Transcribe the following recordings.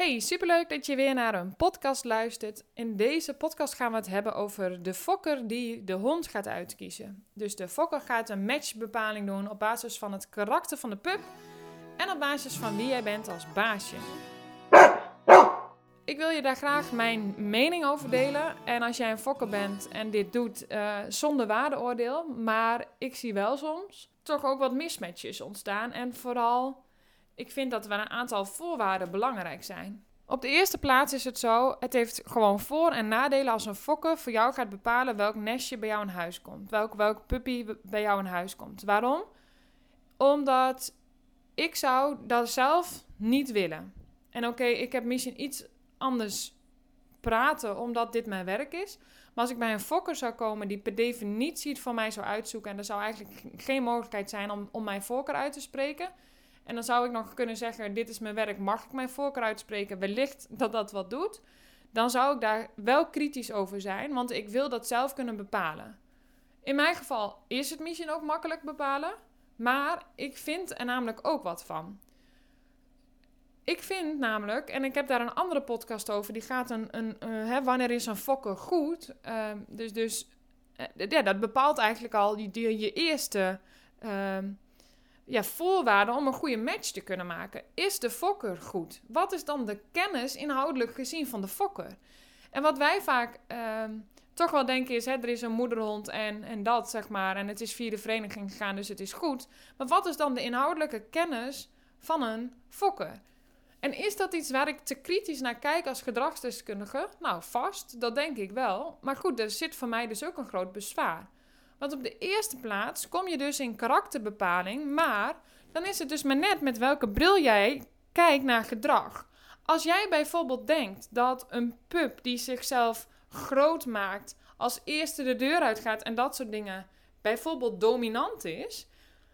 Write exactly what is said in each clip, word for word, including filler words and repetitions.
Hey, superleuk dat je weer naar een podcast luistert. In deze podcast gaan we het hebben over de fokker die de hond gaat uitkiezen. Dus de fokker gaat een matchbepaling doen op basis van het karakter van de pup en op basis van wie jij bent als baasje. Ik wil je daar graag mijn mening over delen. En als jij een fokker bent en dit doet uh, zonder waardeoordeel, maar ik zie wel soms toch ook wat mismatches ontstaan. En vooral, ik vind dat er een aantal voorwaarden belangrijk zijn. Op de eerste plaats is het zo, het heeft gewoon voor- en nadelen als een fokker voor jou gaat bepalen welk nestje bij jou in huis komt. Welk, welk puppy bij jou in huis komt. Waarom? Omdat ik zou dat zelf niet willen. En oké, okay, ik heb misschien iets anders praten omdat dit mijn werk is. Maar als ik bij een fokker zou komen die per definitie het voor mij zou uitzoeken en er zou eigenlijk geen mogelijkheid zijn om, om mijn voorkeur uit te spreken. En dan zou ik nog kunnen zeggen, dit is mijn werk, mag ik mijn voorkeur uitspreken? Wellicht dat dat wat doet. Dan zou ik daar wel kritisch over zijn, want ik wil dat zelf kunnen bepalen. In mijn geval is het misschien ook makkelijk bepalen, maar ik vind er namelijk ook wat van. Ik vind namelijk, en ik heb daar een andere podcast over, die gaat een, een uh, hè, wanneer is een fokker goed? Uh, dus dus uh, ja, dat bepaalt eigenlijk al die, die, je eerste uh, ja, voorwaarden om een goede match te kunnen maken. Is de fokker goed? Wat is dan de kennis inhoudelijk gezien van de fokker? En wat wij vaak uh, toch wel denken is, hè, er is een moederhond en, en dat, zeg maar, en het is via de vereniging gegaan, dus het is goed. Maar wat is dan de inhoudelijke kennis van een fokker? En is dat iets waar ik te kritisch naar kijk als gedragsdeskundige? Nou, vast, dat denk ik wel. Maar goed, er zit voor mij dus ook een groot bezwaar. Want op de eerste plaats kom je dus in karakterbepaling, maar dan is het dus maar net met welke bril jij kijkt naar gedrag. Als jij bijvoorbeeld denkt dat een pup die zichzelf groot maakt, als eerste de deur uitgaat en dat soort dingen, bijvoorbeeld dominant is.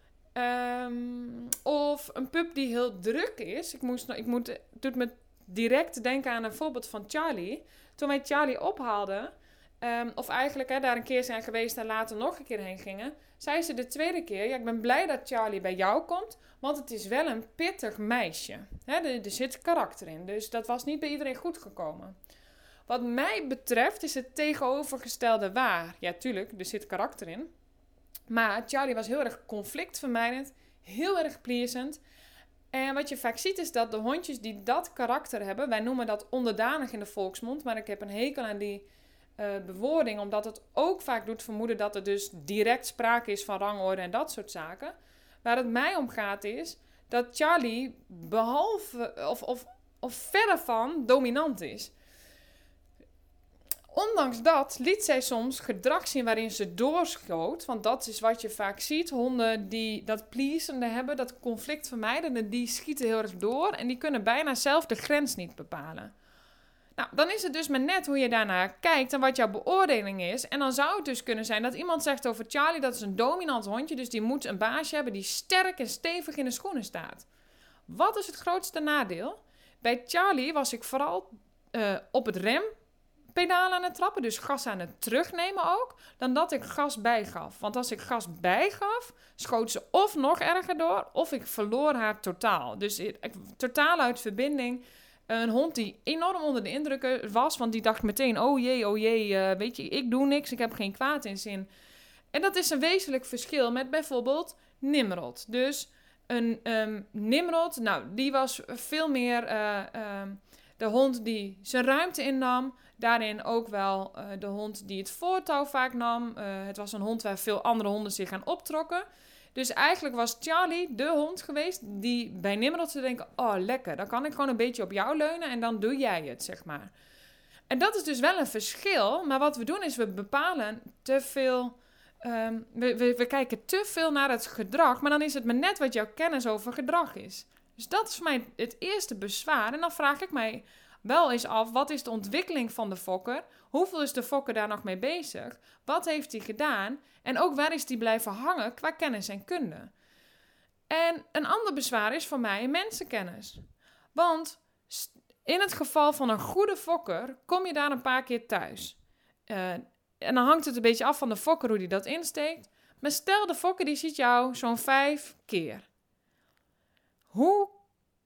Um, of een pup die heel druk is. Ik moest, ik moet, het doet me direct denken aan een voorbeeld van Charlie. Toen wij Charlie ophaalden, um, of eigenlijk hè, daar een keer zijn geweest en later nog een keer heen gingen, zei ze de tweede keer, ja, ik ben blij dat Charlie bij jou komt, want het is wel een pittig meisje. Hè, er, er zit karakter in, dus dat was niet bij iedereen goed gekomen. Wat mij betreft is het tegenovergestelde waar. Ja, tuurlijk, er zit karakter in. Maar Charlie was heel erg conflictvermijdend, heel erg pleasant. En wat je vaak ziet is dat de hondjes die dat karakter hebben, wij noemen dat onderdanig in de volksmond, maar ik heb een hekel aan die uh, bewoording, omdat het ook vaak doet vermoeden dat er dus direct sprake is van rangorde en dat soort zaken. Waar het mij om gaat is dat Charlie behalve of, of, of verre van dominant is. Ondanks dat liet zij soms gedrag zien waarin ze doorschoot. Want dat is wat je vaak ziet. Honden die dat pleasende hebben, dat conflictvermijdende, die schieten heel erg door. En die kunnen bijna zelf de grens niet bepalen. Nou, dan is het dus maar net hoe je daarnaar kijkt en wat jouw beoordeling is. En dan zou het dus kunnen zijn dat iemand zegt over Charlie, dat is een dominant hondje. Dus die moet een baasje hebben die sterk en stevig in de schoenen staat. Wat is het grootste nadeel? Bij Charlie was ik vooral uh, op het rem. pedaal aan het trappen, dus gas aan het terugnemen ook, dan dat ik gas bijgaf. Want als ik gas bijgaf, schoot ze of nog erger door, of ik verloor haar totaal. Dus ik, totaal uit verbinding. Een hond die enorm onder de indrukken was, want die dacht meteen, oh jee, oh jee, uh, weet je, ik doe niks, ik heb geen kwaad in zin. En dat is een wezenlijk verschil met bijvoorbeeld Nimrod. Dus een um, Nimrod, nou, die was veel meer uh, um, de hond die zijn ruimte innam. Daarin ook wel uh, de hond die het voortouw vaak nam. Uh, het was een hond waar veel andere honden zich aan optrokken. Dus eigenlijk was Charlie de hond geweest die bij Nimrod te denken, oh lekker, dan kan ik gewoon een beetje op jou leunen en dan doe jij het, zeg maar. En dat is dus wel een verschil. Maar wat we doen is we bepalen te veel, um, we, we, we kijken te veel naar het gedrag. Maar dan is het maar net wat jouw kennis over gedrag is. Dus dat is voor mij het eerste bezwaar. En dan vraag ik mij wel eens af, wat is de ontwikkeling van de fokker? Hoeveel is de fokker daar nog mee bezig? Wat heeft hij gedaan? En ook waar is hij blijven hangen qua kennis en kunde? En een ander bezwaar is voor mij mensenkennis. Want in het geval van een goede fokker kom je daar een paar keer thuis. Uh, en dan hangt het een beetje af van de fokker hoe die dat insteekt. Maar stel de fokker die ziet jou zo'n vijf keer. Hoe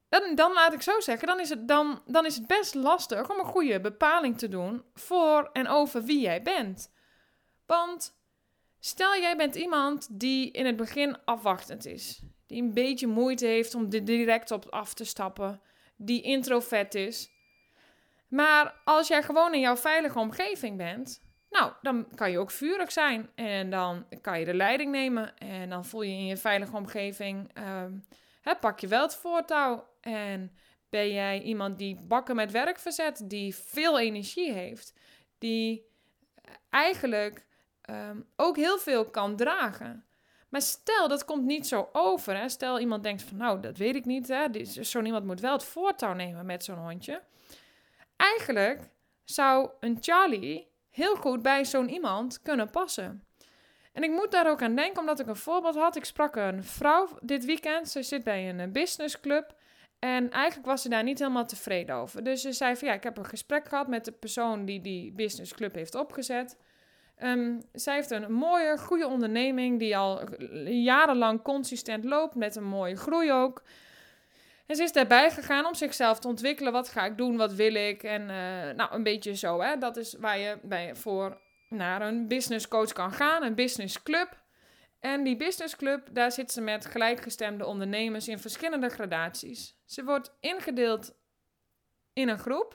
Dan, dan laat ik zo zeggen, dan is, het, dan, dan is het best lastig om een goede bepaling te doen voor en over wie jij bent. Want stel jij bent iemand die in het begin afwachtend is. Die een beetje moeite heeft om er direct op af te stappen. Die introvert is. Maar als jij gewoon in jouw veilige omgeving bent, nou, dan kan je ook vurig zijn. En dan kan je de leiding nemen. En dan voel je in je veilige omgeving, uh, hè, pak je wel het voortouw. En ben jij iemand die bakken met werk verzet, die veel energie heeft. Die eigenlijk um, ook heel veel kan dragen. Maar stel, dat komt niet zo over. Hè? Stel, iemand denkt van, nou, dat weet ik niet. Hè? Zo'n iemand moet wel het voortouw nemen met zo'n hondje. Eigenlijk zou een Charlie heel goed bij zo'n iemand kunnen passen. En ik moet daar ook aan denken, omdat ik een voorbeeld had. Ik sprak een vrouw dit weekend. Ze zit bij een businessclub. En eigenlijk was ze daar niet helemaal tevreden over. Dus ze zei van, ja, ik heb een gesprek gehad met de persoon die die businessclub heeft opgezet. Um, zij heeft een mooie, goede onderneming die al jarenlang consistent loopt, met een mooie groei ook. En ze is daarbij gegaan om zichzelf te ontwikkelen. Wat ga ik doen, wat wil ik? En uh, nou, een beetje zo, hè. Dat is waar je bij, voor naar een businesscoach kan gaan, een businessclub. En die businessclub, daar zit ze met gelijkgestemde ondernemers in verschillende gradaties. Ze wordt ingedeeld in een groep.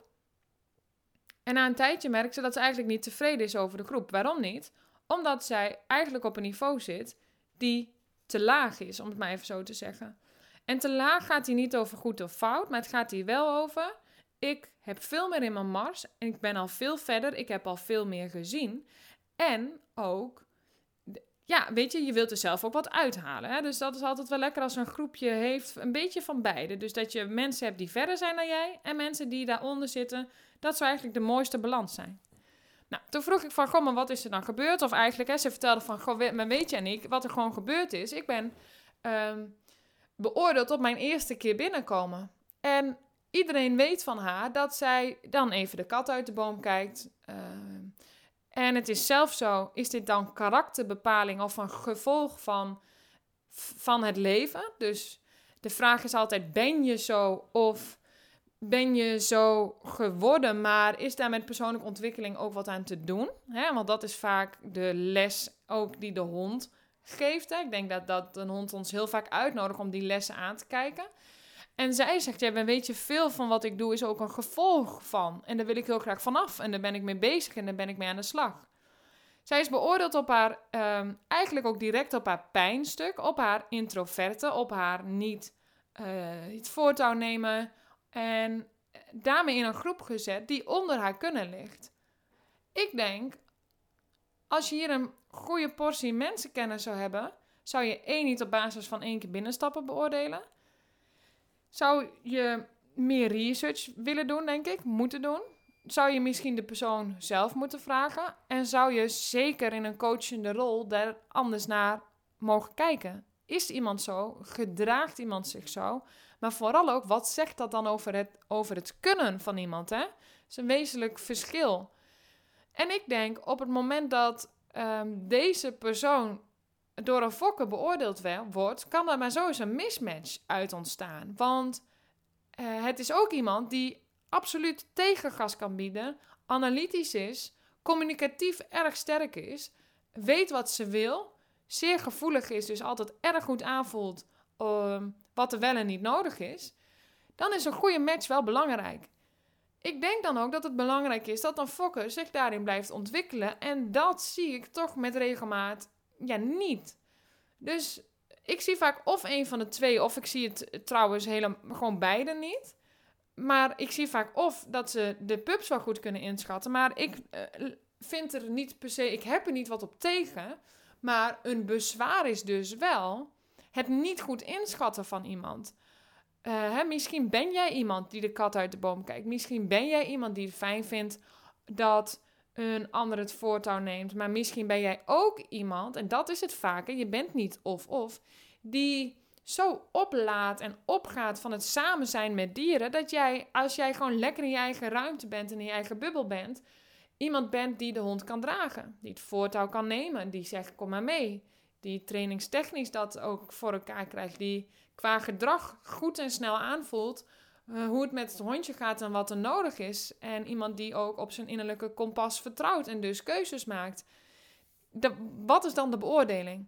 En na een tijdje merkt ze dat ze eigenlijk niet tevreden is over de groep. Waarom niet? Omdat zij eigenlijk op een niveau zit die te laag is, om het maar even zo te zeggen. En te laag gaat hier niet over goed of fout, maar het gaat hier wel over: ik heb veel meer in mijn mars en ik ben al veel verder, ik heb al veel meer gezien. En ook, ja, weet je, je wilt er zelf ook wat uithalen. Hè? Dus dat is altijd wel lekker als een groepje heeft, een beetje van beide. Dus dat je mensen hebt die verder zijn dan jij en mensen die daaronder zitten. Dat zou eigenlijk de mooiste balans zijn. Nou, toen vroeg ik van, goh, maar wat is er dan gebeurd? Of eigenlijk, hè, ze vertelde van, goh, maar weet je en ik, wat er gewoon gebeurd is? Ik ben um, beoordeeld op mijn eerste keer binnenkomen. En iedereen weet van haar dat zij dan even de kat uit de boom kijkt. Uh, en het is zelfs zo, is dit dan karakterbepaling of een gevolg van, van het leven? Dus de vraag is altijd, ben je zo of ben je zo geworden, maar is daar met persoonlijke ontwikkeling ook wat aan te doen? Hè? Want dat is vaak de les ook die de hond geeft. Hè? Ik denk dat, dat een hond ons heel vaak uitnodigt om die lessen aan te kijken. En zij zegt, ja, weet je, veel van wat ik doe is ook een gevolg van. En daar wil ik heel graag vanaf. En daar ben ik mee bezig en daar ben ik mee aan de slag. Zij is beoordeeld op haar, um, eigenlijk ook direct op haar pijnstuk, op haar introverte, op haar niet uh, het voortouw nemen. En daarmee in een groep gezet die onder haar kunnen ligt. Ik denk, als je hier een goede portie mensenkennis zou hebben, zou je één niet op basis van één keer binnenstappen beoordelen. Zou je meer research willen doen, denk ik, moeten doen. Zou je misschien de persoon zelf moeten vragen. En zou je zeker in een coachende rol daar anders naar mogen kijken. Is iemand zo? Gedraagt iemand zich zo? Maar vooral ook, wat zegt dat dan over het, over het kunnen van iemand? Hè? Dat is een wezenlijk verschil. En ik denk, op het moment dat um, deze persoon door een fokker beoordeeld wordt, kan er maar zo eens een mismatch uit ontstaan. Want uh, het is ook iemand die absoluut tegengas kan bieden, analytisch is, communicatief erg sterk is, weet wat ze wil, zeer gevoelig is, dus altijd erg goed aanvoelt uh, wat er wel en niet nodig is, dan is een goede match wel belangrijk. Ik denk dan ook dat het belangrijk is dat een fokker zich daarin blijft ontwikkelen. En dat zie ik toch met regelmaat ja, niet. Dus ik zie vaak of een van de twee, of ik zie het trouwens helemaal gewoon beide niet. Maar ik zie vaak of dat ze de pups wel goed kunnen inschatten. Maar ik uh, vind er niet per se, ik heb er niet wat op tegen. Maar een bezwaar is dus wel het niet goed inschatten van iemand. Uh, hè, misschien ben jij iemand die de kat uit de boom kijkt. Misschien ben jij iemand die het fijn vindt dat een ander het voortouw neemt. Maar misschien ben jij ook iemand, en dat is het vaker, je bent niet of-of, die zo oplaat en opgaat van het samen zijn met dieren, dat jij, als jij gewoon lekker in je eigen ruimte bent en in je eigen bubbel bent, iemand bent die de hond kan dragen. Die het voortouw kan nemen. Die zegt, kom maar mee. die trainingstechnisch dat ook voor elkaar krijgt, die qua gedrag goed en snel aanvoelt uh, hoe het met het hondje gaat en wat er nodig is. En iemand die ook op zijn innerlijke kompas vertrouwt en dus keuzes maakt. De, wat is dan de beoordeling?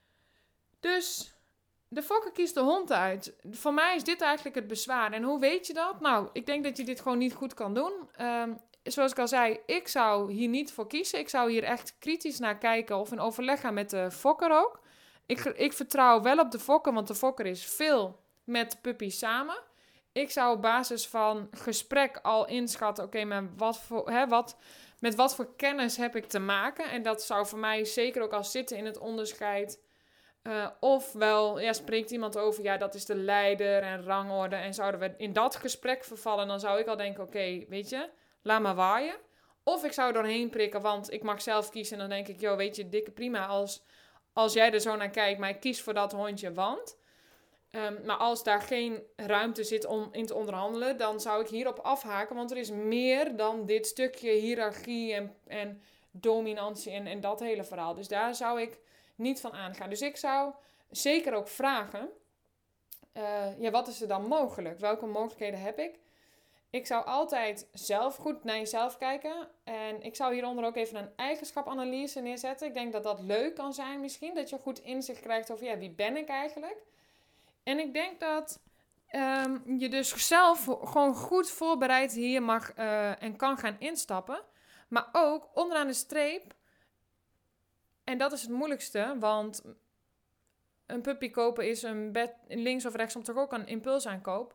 Dus de fokker kiest de hond uit. Voor mij is dit eigenlijk het bezwaar. En hoe weet je dat? Nou, ik denk dat je dit gewoon niet goed kan doen. Um, zoals ik al zei, ik zou hier niet voor kiezen. Ik zou hier echt kritisch naar kijken of in overleg gaan met de fokker ook. Ik, ik vertrouw wel op de fokker, want de fokker is veel met de puppy samen. Ik zou op basis van gesprek al inschatten, oké, okay, met, wat voor, hè, wat, met wat voor kennis heb ik te maken? En dat zou voor mij zeker ook al zitten in het onderscheid. Uh, ofwel, ja, spreekt iemand over, ja, dat is de leider en rangorde. En zouden we in dat gesprek vervallen, dan zou ik al denken, oké, okay, weet je, laat maar waaien. Of ik zou doorheen prikken, want ik mag zelf kiezen. En dan denk ik, joh, weet je, dikke prima als, als jij er zo naar kijkt, maar ik kies voor dat hondje, want... Um, maar als daar geen ruimte zit om in te onderhandelen, dan zou ik hierop afhaken. Want er is meer dan dit stukje hiërarchie en, en dominantie en, en dat hele verhaal. Dus daar zou ik niet van aangaan. Dus ik zou zeker ook vragen, uh, ja, wat is er dan mogelijk? Welke mogelijkheden heb ik? Ik zou altijd zelf goed naar jezelf kijken. En ik zou hieronder ook even een eigenschapanalyse neerzetten. Ik denk dat dat leuk kan zijn misschien. Dat je goed inzicht krijgt over, ja, wie ben ik eigenlijk? En ik denk dat um, je dus zelf gewoon goed voorbereid hier mag uh, en kan gaan instappen. Maar ook onderaan de streep, en dat is het moeilijkste, want een puppy kopen is een bed links of rechtsom toch ook een impulsaankoop.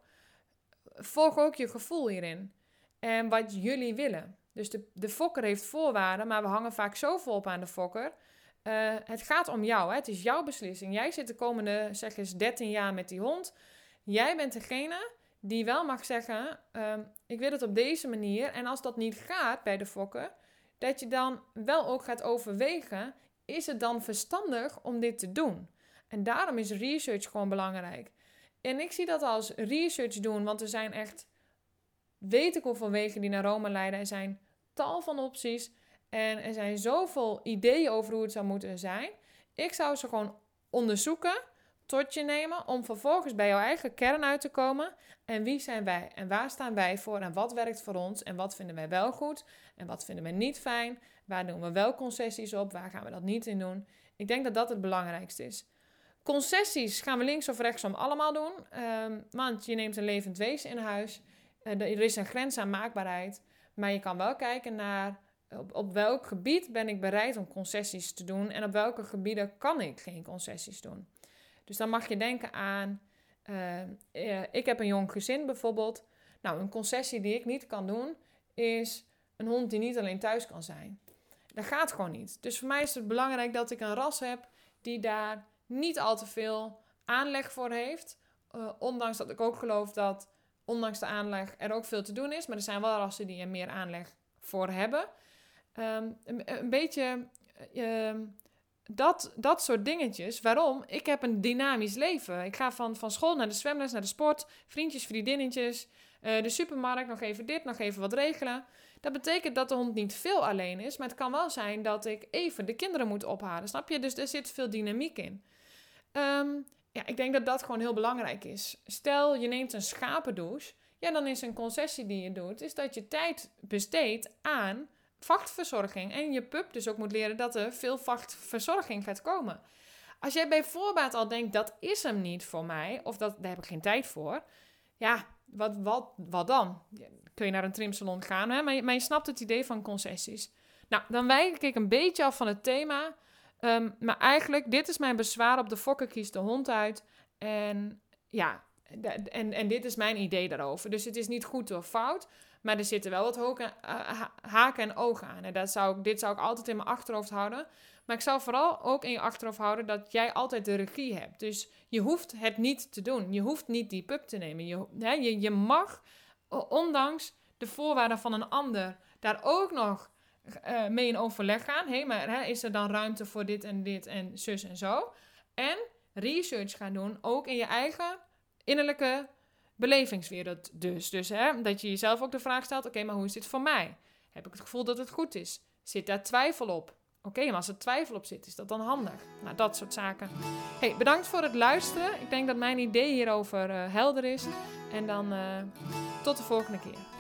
Volg ook je gevoel hierin. En wat jullie willen. Dus de, de fokker heeft voorwaarden, maar we hangen vaak zoveel op aan de fokker. Uh, het gaat om jou, hè? Het is jouw beslissing. Jij zit de komende, zeg eens, dertien jaar met die hond. Jij bent degene die wel mag zeggen, uh, ik wil het op deze manier. En als dat niet gaat bij de fokker, dat je dan wel ook gaat overwegen, is het dan verstandig om dit te doen? En daarom is research gewoon belangrijk. En ik zie dat als research doen, want er zijn echt, weet ik hoeveel wegen die naar Rome leiden. Er zijn tal van opties. En er zijn zoveel ideeën over hoe het zou moeten zijn. Ik zou ze gewoon onderzoeken, tot je nemen, om vervolgens bij jouw eigen kern uit te komen. En wie zijn wij? En waar staan wij voor? En wat werkt voor ons? En wat vinden wij wel goed? En wat vinden we niet fijn? Waar doen we wel concessies op? Waar gaan we dat niet in doen? Ik denk dat dat het belangrijkste is. Concessies gaan we links of rechtsom allemaal doen. Um, want je neemt een levend wezen in huis. Uh, er is een grens aan maakbaarheid. Maar je kan wel kijken naar... Op, op welk gebied ben ik bereid om concessies te doen en op welke gebieden kan ik geen concessies doen. Dus dan mag je denken aan, uh, uh, ik heb een jong gezin bijvoorbeeld. Nou, een concessie die ik niet kan doen is een hond die niet alleen thuis kan zijn. Dat gaat gewoon niet. Dus voor mij is het belangrijk dat ik een ras heb die daar niet al te veel aanleg voor heeft. Uh, ondanks dat ik ook geloof dat, ondanks de aanleg, er ook veel te doen is. Maar er zijn wel rassen die er meer aanleg voor hebben. Um, een, een beetje uh, dat, dat soort dingetjes. Waarom? Ik heb een dynamisch leven. Ik ga van, van school naar de zwemles, naar de sport, vriendjes, vriendinnetjes, uh, de supermarkt, nog even dit, nog even wat regelen. Dat betekent dat de hond niet veel alleen is, maar het kan wel zijn dat ik even de kinderen moet ophalen. Snap je? Dus er zit veel dynamiek in. Um, ja, ik denk dat dat gewoon heel belangrijk is. Stel, je neemt een schapendouche. Ja, dan is een concessie die je doet, is dat je tijd besteedt aan vachtverzorging. En je pup dus ook moet leren dat er veel vachtverzorging gaat komen. Als jij bij voorbaat al denkt, dat is hem niet voor mij, of dat, daar heb ik geen tijd voor. Ja, wat, wat, wat dan? Kun je naar een trimsalon gaan, hè? Maar, je, maar je snapt het idee van concessies. Nou, dan wijk ik een beetje af van het thema. Um, maar eigenlijk, dit is mijn bezwaar op de fokker kiest de hond uit. En ja, en, en dit is mijn idee daarover. Dus het is niet goed of fout. Maar er zitten wel wat hoken, uh, haken en ogen aan. En dat zou ik, dit zou ik altijd in mijn achterhoofd houden. Maar ik zou vooral ook in je achterhoofd houden dat jij altijd de regie hebt. Dus je hoeft het niet te doen. Je hoeft niet die pup te nemen. Je, hè, je, je mag, ondanks de voorwaarden van een ander, daar ook nog uh, mee in overleg gaan. Hey, maar hè, is er dan ruimte voor dit en dit en zus en zo? En research gaan doen, ook in je eigen innerlijke belevingswereld dus. Dus hè, dat je jezelf ook de vraag stelt, oké, okay, maar hoe is dit voor mij? Heb ik het gevoel dat het goed is? Zit daar twijfel op? Oké, okay, maar als er twijfel op zit, is dat dan handig? Nou, dat soort zaken. Hey, bedankt voor het luisteren. Ik denk dat mijn idee hierover uh, helder is. En dan uh, tot de volgende keer.